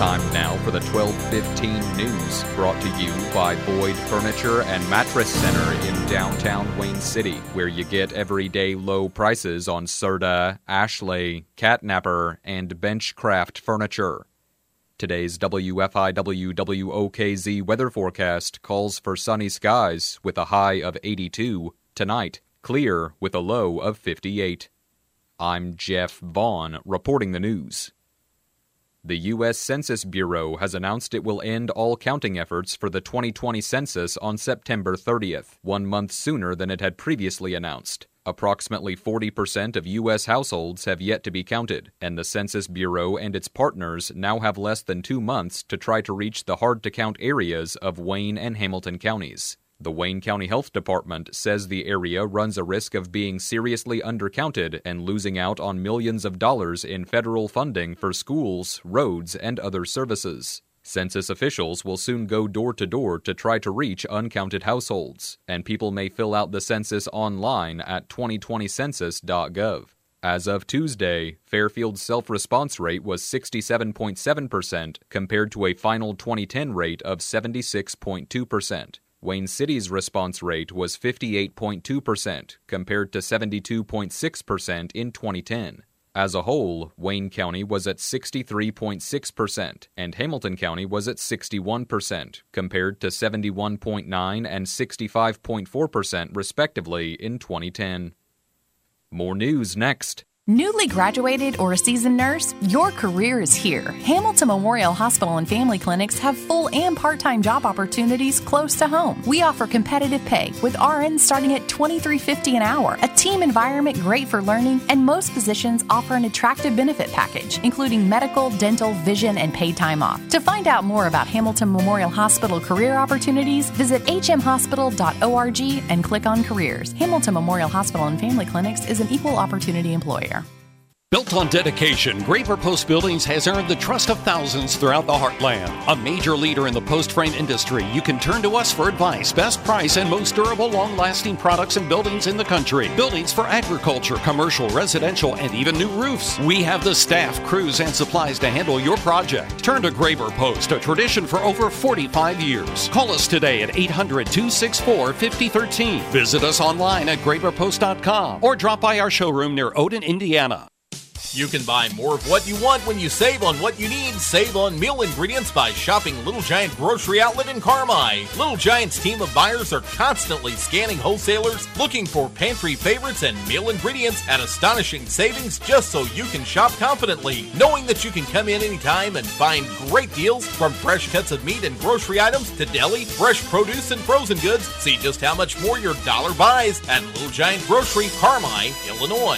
Time now for the 12:15 news, brought to you by Boyd Furniture and Mattress Center in downtown Wayne City, where you get everyday low prices on Serta, Ashley, Catnapper, and Benchcraft furniture. Today's WFIW-WOKZ weather forecast calls for sunny skies with a high of 82. Tonight, clear with a low of 58. I'm Jeff Vaughn, reporting the news. The U.S. Census Bureau has announced it will end all counting efforts for the 2020 census on September 30th, 1 month sooner than it had previously announced. Approximately 40% of U.S. households have yet to be counted, and the Census Bureau and its partners now have less than 2 months to try to reach the hard-to-count areas of Wayne and Hamilton counties. The Wayne County Health Department says the area runs a risk of being seriously undercounted and losing out on millions of dollars in federal funding for schools, roads, and other services. Census officials will soon go door to door to try to reach uncounted households, and people may fill out the census online at 2020census.gov. As of Tuesday, Fairfield's self-response rate was 67.7% compared to a final 2010 rate of 76.2%. Wayne City's response rate was 58.2% compared to 72.6% in 2010. As a whole, Wayne County was at 63.6% and Hamilton County was at 61% compared to 71.9% and 65.4% respectively in 2010. More news next. Newly graduated or a seasoned nurse, your career is here. Hamilton Memorial Hospital and Family Clinics have full and part-time job opportunities close to home. We offer competitive pay with RNs starting at $23.50 an hour, a team environment great for learning, and most positions offer an attractive benefit package, including medical, dental, vision, and paid time off. To find out more about Hamilton Memorial Hospital career opportunities, visit hmhospital.org and click on careers. Hamilton Memorial Hospital and Family Clinics is an equal opportunity employer. Built on dedication, Graver Post Buildings has earned the trust of thousands throughout the heartland. A major leader in the post frame industry, you can turn to us for advice, best price, and most durable, long-lasting products and buildings in the country. Buildings for agriculture, commercial, residential, and even new roofs. We have the staff, crews, and supplies to handle your project. Turn to Graver Post, a tradition for over 45 years. Call us today at 800-264-5013. Visit us online at graverpost.com or drop by our showroom near Odin, Indiana. You can buy more of what you want when you save on what you need. Save on meal ingredients by shopping Little Giant Grocery Outlet in Carmi. Little Giant's team of buyers are constantly scanning wholesalers, looking for pantry favorites and meal ingredients at astonishing savings just so you can shop confidently, knowing that you can come in anytime and find great deals from fresh cuts of meat and grocery items to deli, fresh produce, and frozen goods. See just how much more your dollar buys at Little Giant Grocery, Carmi, Illinois.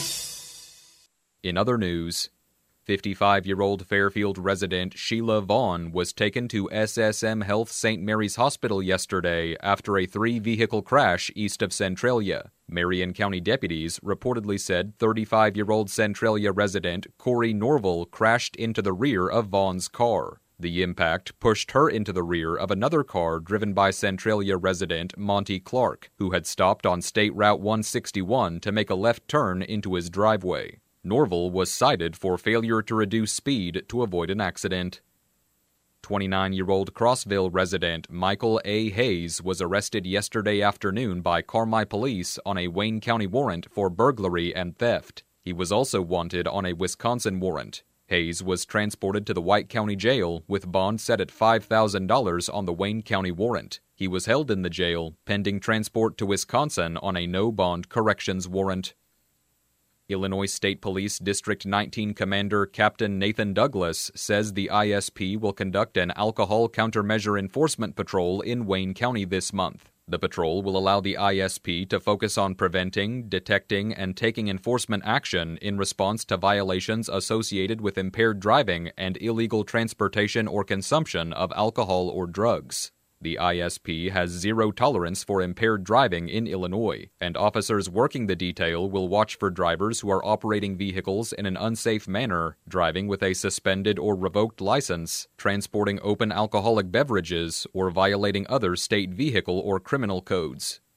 In other news, 55-year-old Fairfield resident Sheila Vaughn was taken to SSM Health St. Mary's Hospital yesterday after a 3-vehicle crash east of Centralia. Marion County deputies reportedly said 35-year-old Centralia resident Corey Norval crashed into the rear of Vaughn's car. The impact pushed her into the rear of another car driven by Centralia resident Monty Clark, who had stopped on State Route 161 to make a left turn into his driveway. Norval was cited for failure to reduce speed to avoid an accident. 29-year-old Crossville resident Michael A. Hayes was arrested yesterday afternoon by Carmi police on a Wayne County warrant for burglary and theft. He was also wanted on a Wisconsin warrant. Hayes was transported to the White County Jail with bond set at $5,000 on the Wayne County warrant. He was held in the jail pending transport to Wisconsin on a no-bond corrections warrant. Illinois State Police District 19 Commander Captain Nathan Douglas says the ISP will conduct an alcohol countermeasure enforcement patrol in Wayne County this month. The patrol will allow the ISP to focus on preventing, detecting, and taking enforcement action in response to violations associated with impaired driving and illegal transportation or consumption of alcohol or drugs. The ISP has zero tolerance for impaired driving in Illinois, and officers working the detail will watch for drivers who are operating vehicles in an unsafe manner, driving with a suspended or revoked license, transporting open alcoholic beverages, or violating other state vehicle or criminal codes.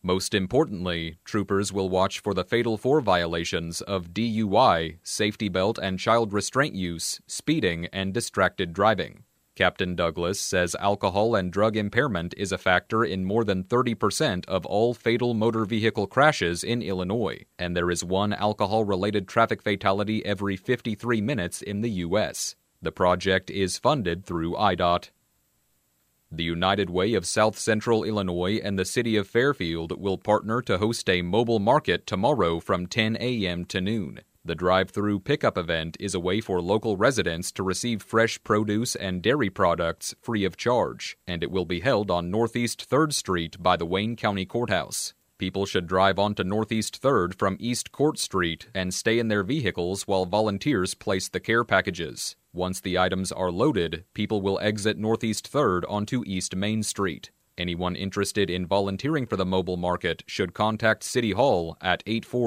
Most importantly, troopers will watch for the Fatal 4 violations of DUI, safety belt and child restraint use, speeding, and distracted driving. Captain Douglas says alcohol and drug impairment is a factor in more than 30% of all fatal motor vehicle crashes in Illinois, and there is one alcohol-related traffic fatality every 53 minutes in the U.S. The project is funded through IDOT. The United Way of South Central Illinois and the City of Fairfield will partner to host a mobile market tomorrow from 10 a.m. to noon. The drive-through pickup event is a way for local residents to receive fresh produce and dairy products free of charge, and it will be held on Northeast 3rd Street by the Wayne County Courthouse. People should drive onto Northeast 3rd from East Court Street and stay in their vehicles while volunteers place the care packages. Once the items are loaded, people will exit Northeast 3rd onto East Main Street. Anyone interested in volunteering for the mobile market should contact City Hall at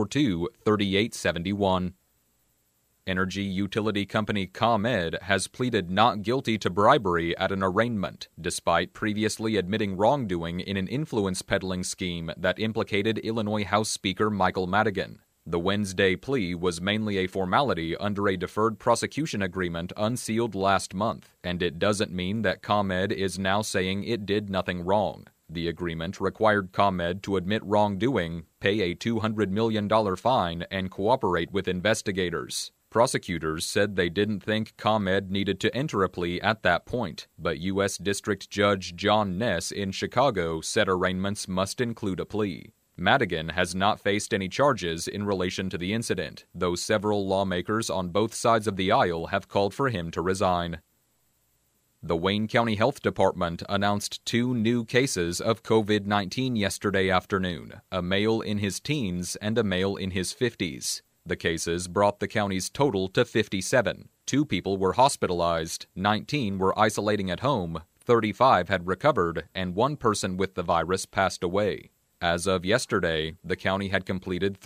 842-3871. Energy utility company ComEd has pleaded not guilty to bribery at an arraignment, despite previously admitting wrongdoing in an influence peddling scheme that implicated Illinois House Speaker Michael Madigan. The Wednesday plea was mainly a formality under a deferred prosecution agreement unsealed last month, and it doesn't mean that ComEd is now saying it did nothing wrong. The agreement required ComEd to admit wrongdoing, pay a $200 million fine, and cooperate with investigators. Prosecutors said they didn't think ComEd needed to enter a plea at that point, but U.S. District Judge John Ness in Chicago said arraignments must include a plea. Madigan has not faced any charges in relation to the incident, though several lawmakers on both sides of the aisle have called for him to resign. The Wayne County Health Department announced 2 new cases of COVID-19 yesterday afternoon, a male in his teens and a male in his 50s. The cases brought the county's total to 57. 2 people were hospitalized, 19 were isolating at home, 35 had recovered, and 1 person with the virus passed away. As of yesterday, the county had completed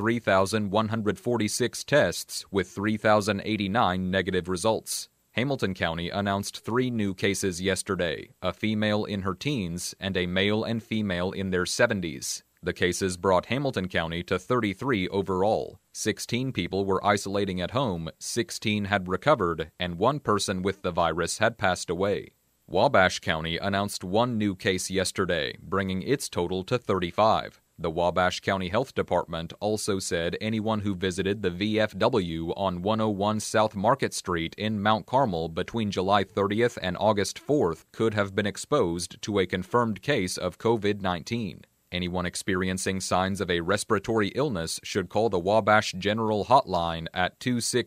3,146 tests with 3,089 negative results. Hamilton County announced 3 new cases yesterday, a female in her teens and a male and female in their 70s. The cases brought Hamilton County to 33 overall. 16 people were isolating at home, 16 had recovered, and 1 person with the virus had passed away. Wabash County announced 1 new case yesterday, bringing its total to 35. The Wabash County Health Department also said anyone who visited the VFW on 101 South Market Street in Mount Carmel between July 30th and August 4th could have been exposed to a confirmed case of COVID-19. Anyone experiencing signs of a respiratory illness should call the Wabash General Hotline at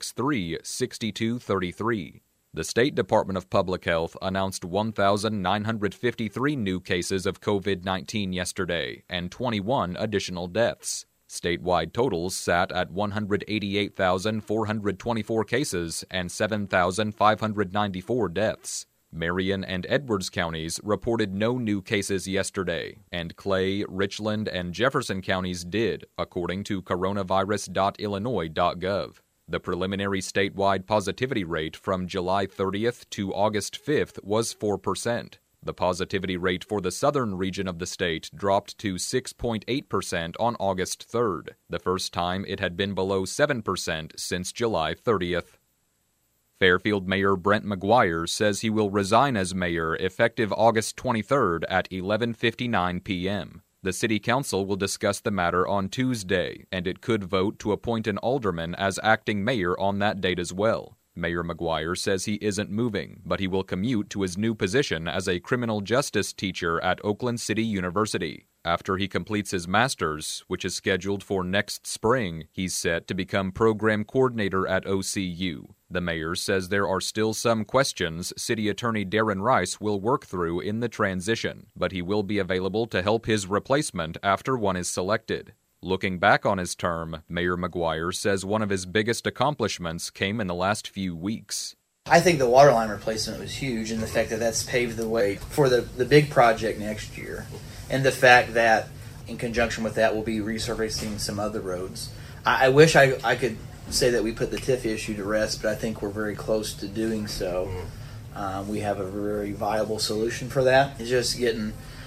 263-6233. The State Department of Public Health announced 1,953 new cases of COVID-19 yesterday and 21 additional deaths. Statewide totals sat at 188,424 cases and 7,594 deaths. Marion and Edwards counties reported no new cases yesterday, and Clay, Richland, and Jefferson counties did, according to coronavirus.illinois.gov. The preliminary statewide positivity rate from July 30th to August 5th was 4%. The positivity rate for the southern region of the state dropped to 6.8% on August 3rd, the first time it had been below 7% since July 30th. Fairfield Mayor Brent McGuire says he will resign as mayor effective August 23rd at 11:59 p.m. The City Council will discuss the matter on Tuesday, and it could vote to appoint an alderman as acting mayor on that date as well. Mayor McGuire says he isn't moving, but he will commute to his new position as a criminal justice teacher at Oakland City University. After he completes his master's, which is scheduled for next spring, he's set to become program coordinator at OCU. The mayor says there are still some questions City Attorney Darren Rice will work through in the transition, but he will be available to help his replacement after one is selected. Looking back on his term, Mayor McGuire says one of his biggest accomplishments came in the last few weeks. I think the water line replacement was huge, and the fact that that's paved the way for the big project next year, and the fact that in conjunction with that we'll be resurfacing some other roads. I wish I could say that we put the TIF issue to rest, but I think we're very close to doing so. We have a very viable solution for that. It's just getting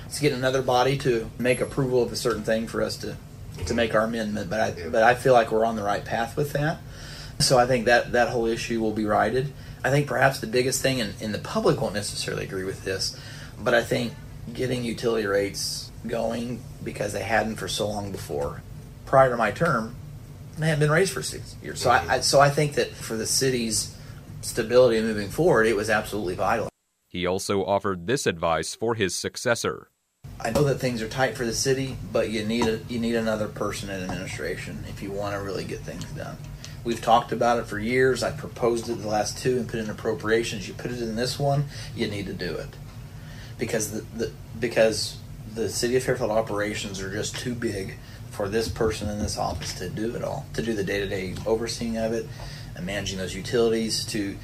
Let's get another body to make approval of a certain thing for us to make our amendment. But I feel like we're on the right path with that. So I think that whole issue will be righted. I think perhaps the biggest thing, and the public won't necessarily agree with this, but I think getting utility rates going, because they hadn't for so long before. Prior to my term, they hadn't been raised for 6 years. So I think that for the city's stability moving forward, it was absolutely vital. He also offered this advice for his successor. I know that things are tight for the city, but you need another person in administration if you want to really get things done. We've talked about it for years. I proposed it the last two and put in appropriations. You put it in this one, you need to do it. Because the city of Fairfield operations are just too big for this person in this office to do it all, to do the day-to-day overseeing of it and managing those utilities, to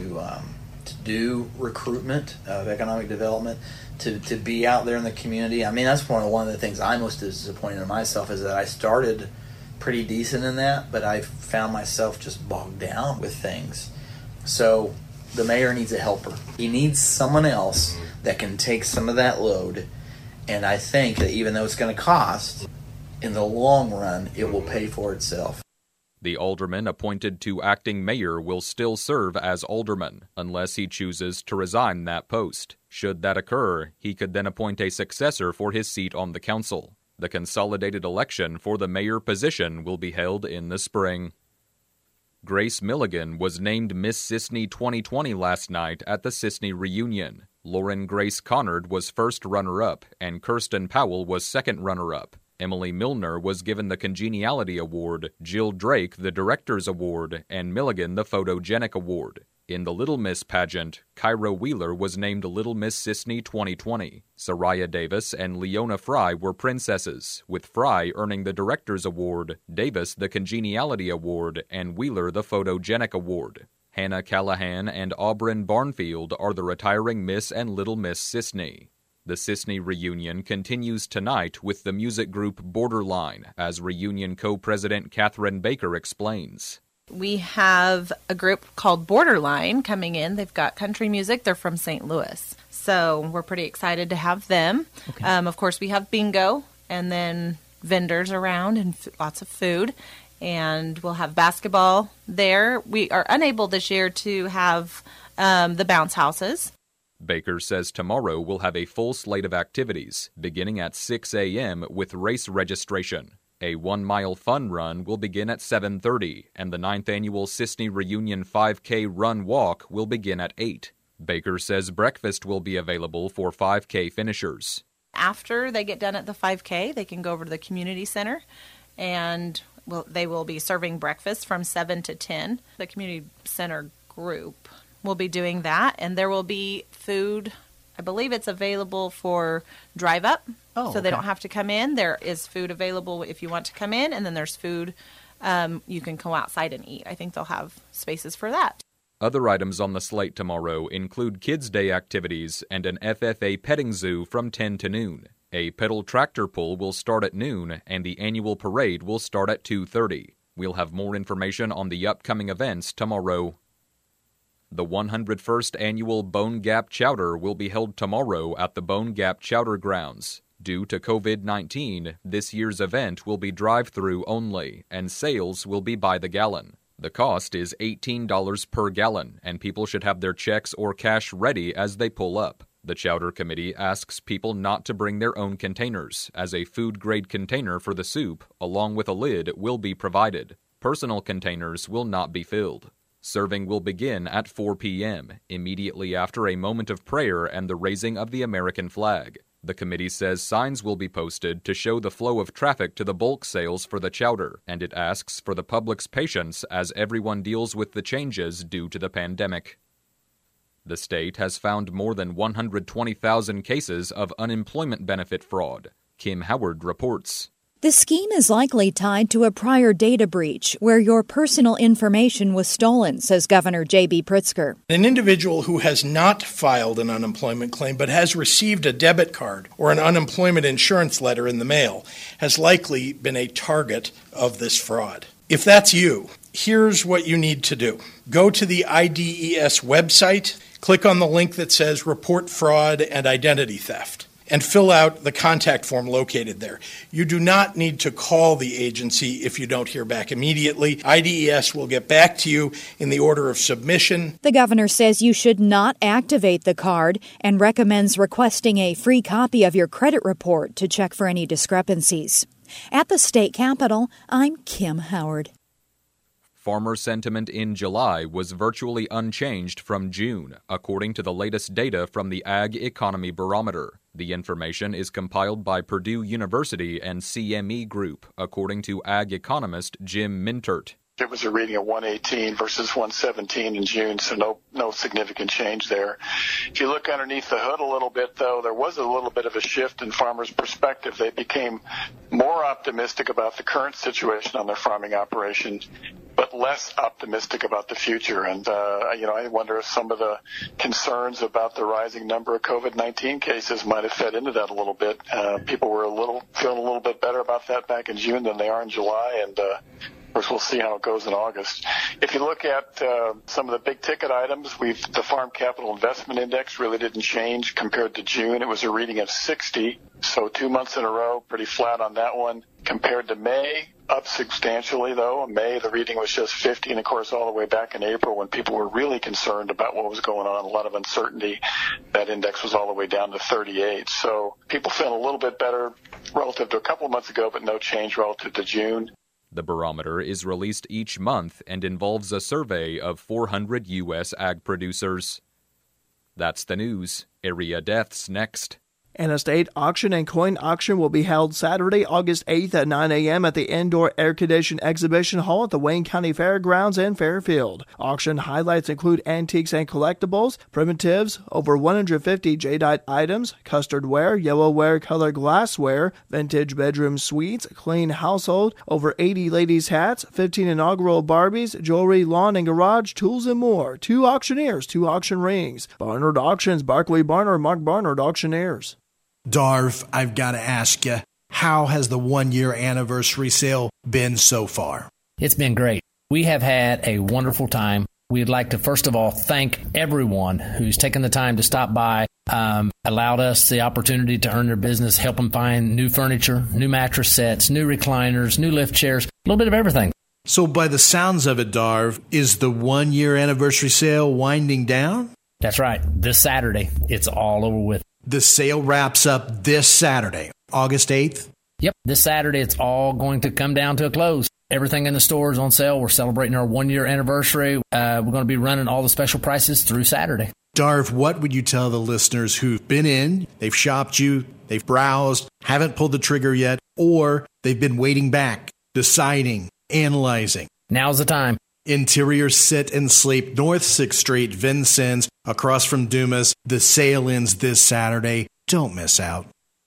do recruitment of economic development, to be out there in the community. I mean, that's one of the things I'm most disappointed in myself, is that I started pretty decent in that, but I found myself just bogged down with things. So the mayor needs a helper. He needs someone else that can take some of that load, and I think that even though it's going to cost, in the long run, it will pay for itself. The alderman appointed to acting mayor will still serve as alderman, unless he chooses to resign that post. Should that occur, he could then appoint a successor for his seat on the council. The consolidated election for the mayor position will be held in the spring. Grace Milligan was named Miss Sisney 2020 last night at the Sisney reunion. Lauren Grace Connard was first runner-up, and Kirsten Powell was second runner-up. Emily Milner was given the Congeniality Award, Jill Drake the Director's Award, and Milligan the Photogenic Award. In the Little Miss pageant, Kyra Wheeler was named Little Miss Sisney 2020. Soraya Davis and Leona Fry were princesses, with Fry earning the Director's Award, Davis the Congeniality Award, and Wheeler the Photogenic Award. Hannah Callahan and Aubryn Barnfield are the retiring Miss and Little Miss Sisney. The Sisney reunion continues tonight with the music group Borderline, as reunion co-president Catherine Baker explains. We have a group called Borderline coming in. They've got country music. They're from St. Louis. So we're pretty excited to have them. Okay. Of course, we have bingo and then vendors around and lots of food. And we'll have basketball there. We are unable this year to have the bounce houses. Baker says tomorrow we'll have a full slate of activities, beginning at 6 a.m. with race registration. A 1-mile fun run will begin at 7:30, and the 9th annual Sisney Reunion 5K Run Walk will begin at 8. Baker says breakfast will be available for 5K finishers. After they get done at the 5K, they can go over to the community center, and they will be serving breakfast from 7 to 10. The community center group will be doing that, and there will be food. I believe it's available for drive-up, so they don't have to come in. There is food available if you want to come in, and then there's food you can go outside and eat. I think they'll have spaces for that. Other items on the slate tomorrow include Kids' Day activities and an FFA petting zoo from 10 to noon. A pedal tractor pull will start at noon, and the annual parade will start at 2:30. We'll have more information on the upcoming events tomorrow. The 101st Annual Bone Gap Chowder will be held tomorrow at the Bone Gap Chowder Grounds. Due to COVID-19, this year's event will be drive-through only, and sales will be by the gallon. The cost is $18 per gallon, and people should have their checks or cash ready as they pull up. The Chowder Committee asks people not to bring their own containers, as a food-grade container for the soup, along with a lid, will be provided. Personal containers will not be filled. Serving will begin at 4 p.m., immediately after a moment of prayer and the raising of the American flag. The committee says signs will be posted to show the flow of traffic to the bulk sales for the chowder, and it asks for the public's patience as everyone deals with the changes due to the pandemic. The state has found more than 120,000 cases of unemployment benefit fraud. Kim Howard reports. The scheme is likely tied to a prior data breach where your personal information was stolen, says Governor J.B. Pritzker. An individual who has not filed an unemployment claim but has received a debit card or an unemployment insurance letter in the mail has likely been a target of this fraud. If that's you, here's what you need to do. Go to the IDES website, click on the link that says Report Fraud and Identity Theft. and fill out the contact form located there. You do not need to call the agency if you don't hear back immediately. IDES will get back to you in the order of submission. The governor says you should not activate the card and recommends requesting a free copy of your credit report to check for any discrepancies. At the state capitol, I'm Kim Howard. Farmer sentiment in July was virtually unchanged from June, according to the latest data from the Ag Economy Barometer. The information is compiled by Purdue University and CME Group, according to ag economist Jim Mintert. It was a reading of 118 versus 117 in June, so no significant change there. If you look underneath the hood a little bit, though, there was a little bit of a shift in farmers' perspective. They became more optimistic about the current situation on their farming operations, but less optimistic about the future. And, I wonder if some of the concerns about the rising number of COVID-19 cases might have fed into that a little bit. People were feeling a little bit better about that back in June than they are in July, and of course, we'll see how it goes in August. If you look at some of the big ticket items, the Farm Capital Investment Index really didn't change compared to June. It was a reading of 60, so 2 months in a row, pretty flat on that one. Compared to May, up substantially, though. In May, the reading was just 50, and of course, all the way back in April when people were really concerned about what was going on, a lot of uncertainty, that index was all the way down to 38. So people feel a little bit better relative to a couple of months ago, but no change relative to June. The barometer is released each month and involves a survey of 400 U.S. ag producers. That's the news. Area deaths next. An estate auction and coin auction will be held Saturday, August 8th at 9 a.m. at the Indoor Air-Conditioned Exhibition Hall at the Wayne County Fairgrounds in Fairfield. Auction highlights include antiques and collectibles, primitives, over 150 jadeite items, custardware, yellowware, color glassware, vintage bedroom suites, clean household, over 80 ladies' hats, 15 inaugural Barbies, jewelry, lawn and garage, tools, and more. 2 auctioneers, 2 auction rings. Barnard Auctions, Barclay Barnard, Mark Barnard Auctioneers. Darv, I've got to ask you, how has the 1-year anniversary sale been so far? It's been great. We have had a wonderful time. We'd like to, first of all, thank everyone who's taken the time to stop by, allowed us the opportunity to earn their business, help them find new furniture, new mattress sets, new recliners, new lift chairs, a little bit of everything. So by the sounds of it, Darv, is the 1-year anniversary sale winding down? That's right. This Saturday, it's all over with. The sale wraps up this Saturday, August 8th? Yep, this Saturday it's all going to come down to a close. Everything in the store is on sale. We're celebrating our 1-year anniversary. We're going to be running all the special prices through Saturday. Darv, what would you tell the listeners who've been in, they've shopped you, they've browsed, haven't pulled the trigger yet, or they've been waiting back, deciding, analyzing? Now's the time. Interior Sit and Sleep, North 6th Street, Vincennes, across from Dumas. The sale ends this Saturday. Don't miss out.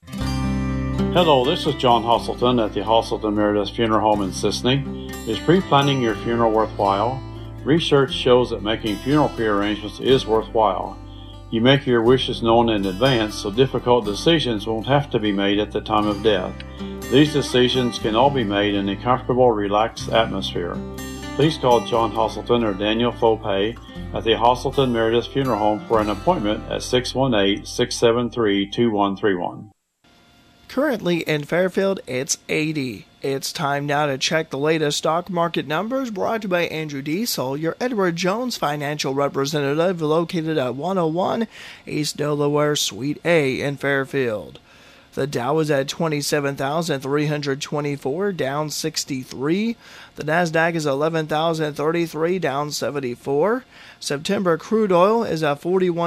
Hello, this is John Hostleton at the Hostleton Meredith Funeral Home in Sisney. Is pre-planning your funeral worthwhile? Research shows that making funeral pre-arrangements is worthwhile. You make your wishes known in advance, so difficult decisions won't have to be made at the time of death. These decisions can all be made in a comfortable, relaxed atmosphere. Please call John Hostleton or Daniel Fopay at the Hostleton Meredith Funeral Home for an appointment at 618-673-2131. Currently in Fairfield, it's 80. It's time now to check the latest stock market numbers, brought to you by Andrew Diesel, your Edward Jones financial representative, located at 101 East Delaware Suite A in Fairfield. The Dow is at 27,324, down 63. The Nasdaq is 11,033, down 74. September crude oil is at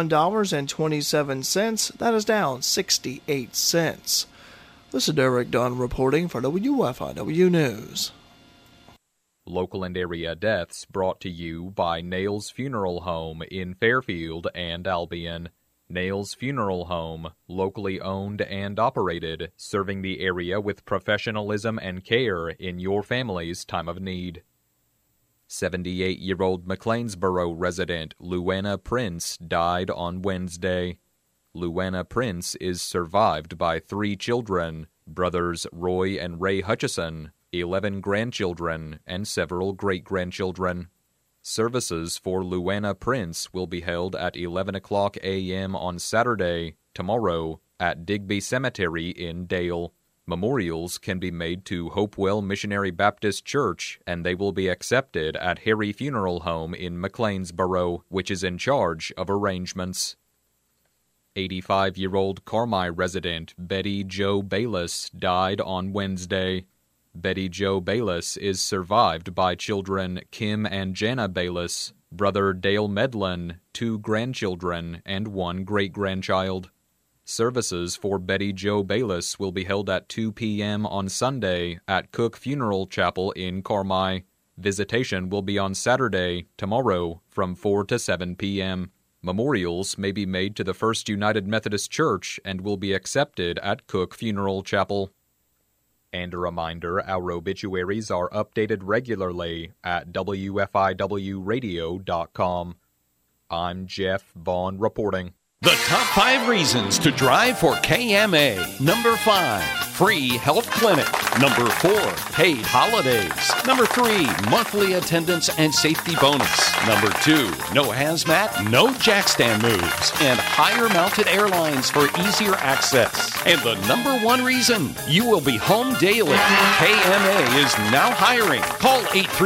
$41.27. That is down 68 cents. This is Derek Dunn reporting for WFIW News. Local and area deaths brought to you by Nails Funeral Home in Fairfield and Albion. Nails Funeral Home, locally owned and operated, serving the area with professionalism and care in your family's time of need. 78-year-old McLeansboro resident Luana Prince died on Wednesday. Luana Prince is survived by 3 children, brothers Roy and Ray Hutchison, 11 grandchildren, and several great-grandchildren. Services for Luana Prince will be held at 11 o'clock a.m. on Saturday, tomorrow, at Digby Cemetery in Dale. Memorials can be made to Hopewell Missionary Baptist Church, and they will be accepted at Harry Funeral Home in McLeansboro, which is in charge of arrangements. 85-year-old Carmi resident Betty Jo Bayless died on Wednesday. Betty Jo Bayless is survived by children Kim and Jana Bayless, brother Dale Medlin, 2 grandchildren, and 1 great-grandchild. Services for Betty Jo Bayless will be held at 2 p.m. on Sunday at Cook Funeral Chapel in Carmi. Visitation will be on Saturday, tomorrow, from 4 to 7 p.m. Memorials may be made to the First United Methodist Church and will be accepted at Cook Funeral Chapel. And a reminder, our obituaries are updated regularly at WFIWradio.com. I'm Jeff Vaughn reporting. The top 5 reasons to drive for KMA. Number 5, free health clinic. Number 4, paid holidays. Number 3, monthly attendance and safety bonus. Number 2, no hazmat, no jack stand moves, and higher mounted airlines for easier access. And the number 1 reason, you will be home daily. KMA is now hiring. Call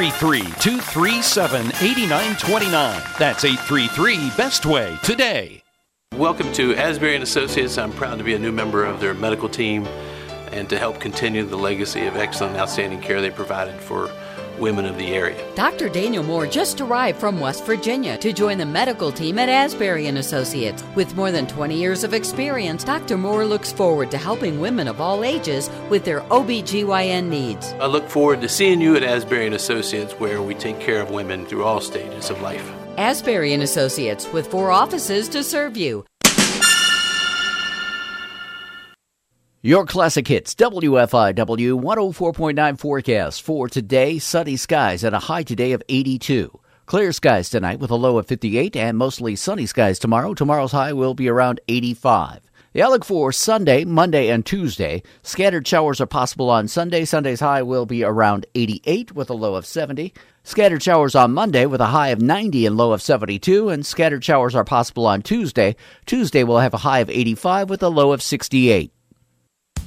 833-237-8929. That's 833-BEST-WAY today. Welcome to Asbury & Associates. I'm proud to be a new member of their medical team and to help continue the legacy of excellent and outstanding care they provided for women of the area. Dr. Daniel Moore just arrived from West Virginia to join the medical team at Asbury & Associates. With more than 20 years of experience, Dr. Moore looks forward to helping women of all ages with their OBGYN needs. I look forward to seeing you at Asbury & Associates, where we take care of women through all stages of life. Asbury & Associates, with 4 offices to serve you. Your classic hits, WFIW 104.9 forecast for today. Sunny skies and a high today of 82. Clear skies tonight with a low of 58 and mostly sunny skies tomorrow. Tomorrow's high will be around 85. The outlook for Sunday, Monday, and Tuesday. Scattered showers are possible on Sunday. Sunday's high will be around 88 with a low of 70. Scattered showers on Monday with a high of 90 and low of 72. And scattered showers are possible on Tuesday. Tuesday will have a high of 85 with a low of 68.